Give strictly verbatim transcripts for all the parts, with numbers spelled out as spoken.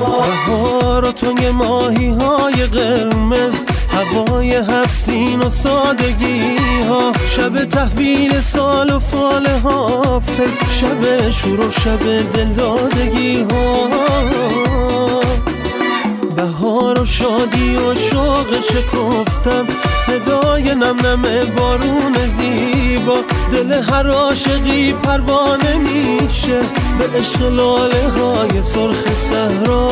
بهار و توی ماهی های قرمز، هوای هفسین و سادگی ها، شب تحویل سال و فال حافظ، شب شور و شب دلدادگی ها. بهار و شادی و شوق شکفتم، صدای نم نم بارون زیبا، دل هر عاشقی پروانه میشه به عشق لاله های سرخ صحرا.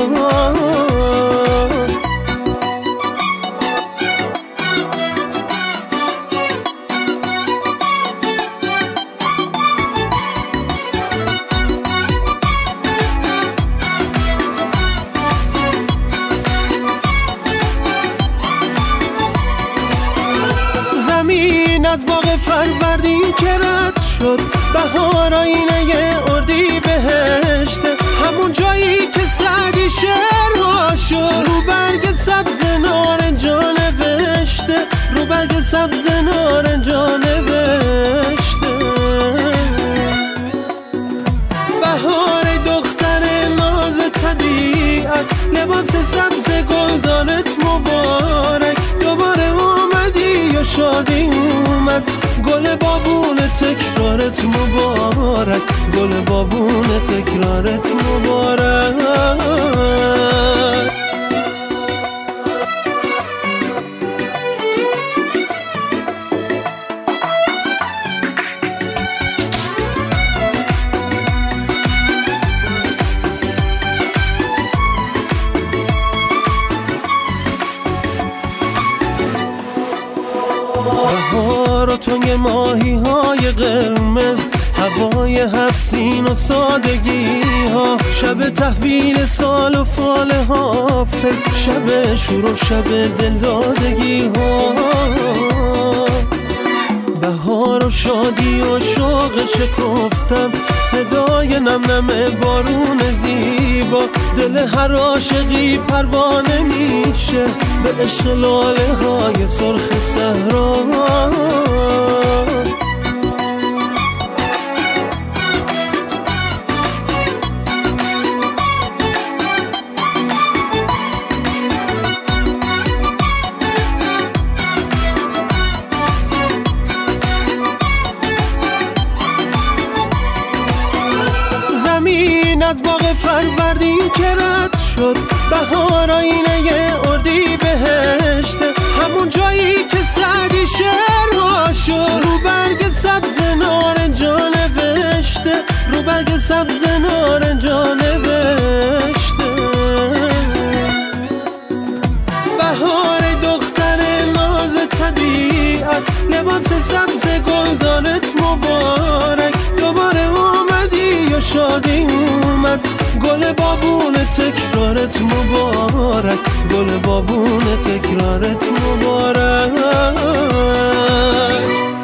زمین از باغ فروردین که رد شد، بهار آینه اردی بهشته، همون جایی که سعدی شعرها شد، رو برگ سبز نارنجا نوشته، رو برگ سبز نارنجا نوشته. بهار دختر ناز طبیعت، لباس سبز گلدانت مبارک، دوباره اومدی یا شادی اومد، گل بابون تکرارت مبارک، گل بابون تکرارت مبارک. بهار و توی ماهی های قرمز، هوای هفسین و سادگی ها، شب تحویل سال و فال حافظ، شب شور و شب دلدادگی ها. بهار و شادی و شوق شکفتم، صدای نم نم بارون زیبا، دل هر عاشقی پروانه میشه به عشق لاله های سرخ صحرا. زمین از باغ فروردین که رد شد، بهار آینه اردی بهشته، همون جایی که سعدی شعرها شد، رو برگ سبز نارنجا نوشته، رو برگ سبز نارنجا نوشته. بهار دختر ناز طبیعت، لباس سبز گلدانت مبارک، دوباره اومدی یا شادی اومد، گل بابون تکرارت مبارک، گل بابون تکرارت مبارک.